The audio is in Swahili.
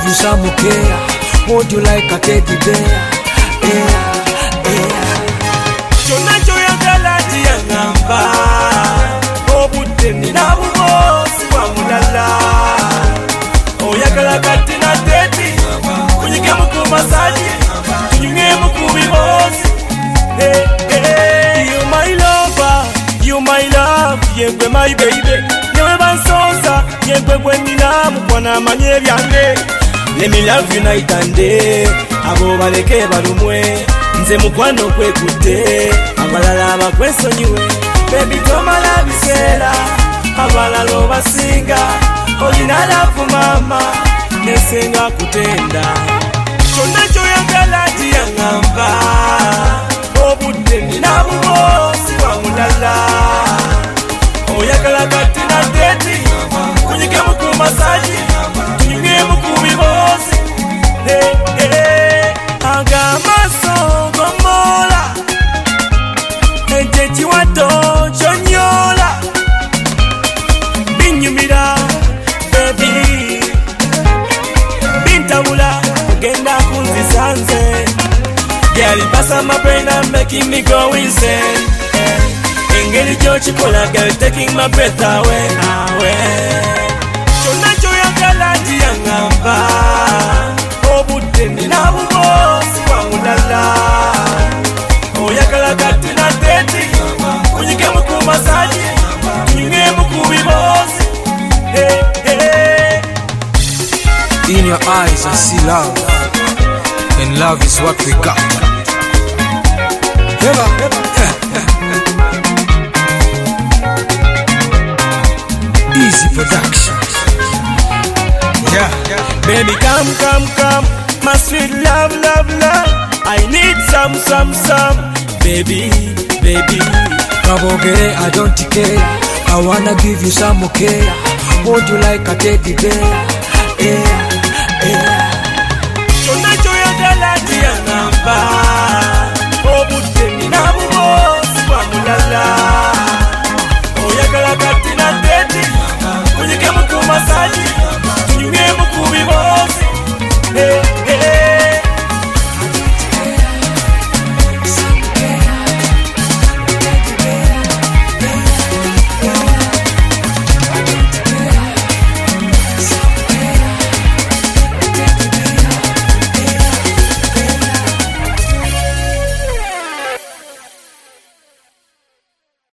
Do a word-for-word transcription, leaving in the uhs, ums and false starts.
you some care. Hold you like a teddy bear. Yeah, yeah. Chona choya galati ya ngamba. Obude ni nabubo siwa mulala. Oyakala kati na teddy. Kunyike muku masaji. Kunyike muku bibosi. Hey, hey. You my lover, you my love, yengwe my baby. Yewe bansosa, yengwe gwenina mukwana manye byange. Let me love you night and day. Abo baleke balumwe. Nze mukwano kwekutte. Abalala bakwesonyiwe. Baby tomala bisera. Abalala obasinga. Olina love mama. Nesenga kutenda. Chona choyagala tiyangamba. Obudde nina bubo siwa mulala. Oyagala kati na teti. Kunyike muku masaji. Kunyike muku bibosi. Hey, hey. Agamaso gomola. Eje chiwato chonyola. Binyumira baby. Bintabula genda kunzisanze. Girl, pass on my brain and making me go insane. Engeli chochikola, girl, taking my breath away, away. Chona choya galati ya ngamba. Obude ni nabubo siwa mulala. Oyakala kati na teti. Kunyike muku masaji. Kunyike muku bibosi. Hey, hey. In your eyes I see love, and love is what we got. Never, never. Easy production. Yeah. Baby, come, come, come. My sweet love, love, love. I need some, some, some. Baby, baby. Kabogere, I don't care. I wanna give you some care. Hold you like a teddy bear. Yeah.